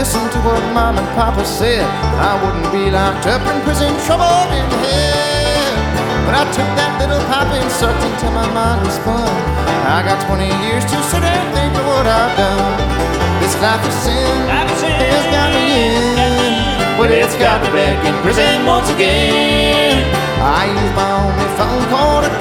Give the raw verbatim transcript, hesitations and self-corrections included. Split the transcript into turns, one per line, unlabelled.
listened to what Mom and Papa said, I wouldn't be locked up in prison, trouble in hell. But I took that little pipe and sucked until my mind was spun. I got twenty years to sit and think of what I've done. This life of sin has got me in, but it's got me back in prison once again. I use my only phone call to